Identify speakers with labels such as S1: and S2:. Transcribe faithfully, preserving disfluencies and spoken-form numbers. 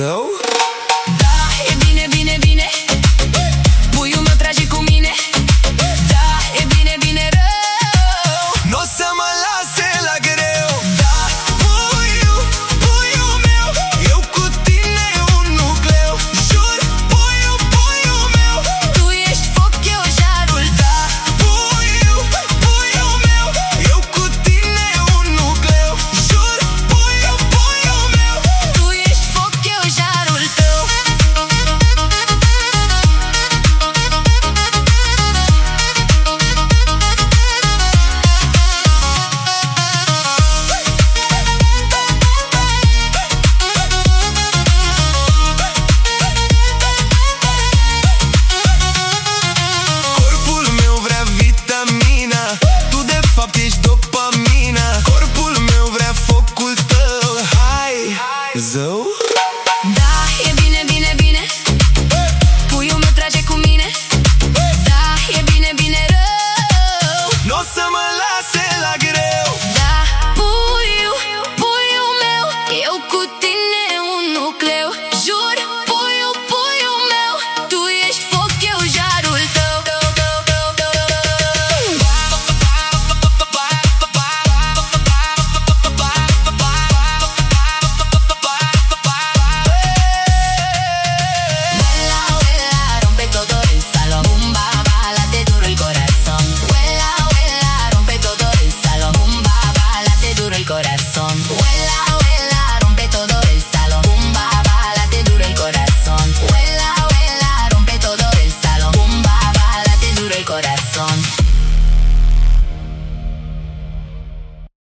S1: zău?
S2: Da, e bine, bine, bine. Puiul meu trage cu mine. Da, e bine, bine rău.
S1: N-o să mă lase la greu. Da, puiul, puiul meu, eu cu tine un nucleu. Jur, puiul, puiul meu,
S2: Tu ești foc, eu jarul.
S1: da, puiul, puiul meu, eu cu tine un nucleu. Jur, puiul, puiul meu,
S2: Tu ești foc, eu jarul tău.
S1: corpul meu vrea vitamina, tu de fapt ești dopamina. Corpul meu vrea focul tău. Hai, zău?